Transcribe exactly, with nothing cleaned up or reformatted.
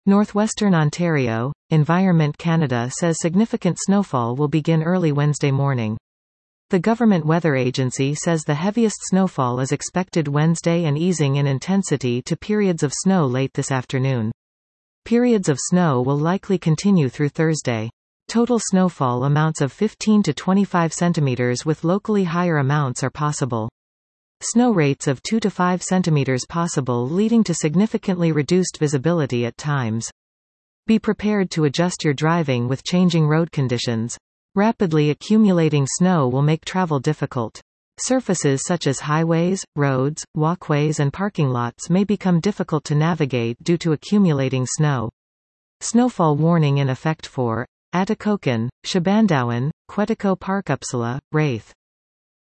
Northwestern Ontario, Environment Canada says significant snowfall will begin early Wednesday morning. The Government Weather Agency says the heaviest snowfall is expected Wednesday and easing in intensity to periods of snow late this afternoon. Periods of snow will likely continue through Thursday. Total snowfall amounts of fifteen to twenty-five centimeters with locally higher amounts are possible. Snow rates of two to five centimeters possible, leading to significantly reduced visibility at times. Be prepared to adjust your driving with changing road conditions. Rapidly accumulating snow will make travel difficult. Surfaces such as highways, roads, walkways and parking lots may become difficult to navigate due to accumulating snow. Snowfall warning in effect for Atikokan, Shabandowan, Quetico Park Uppsala, Wraith.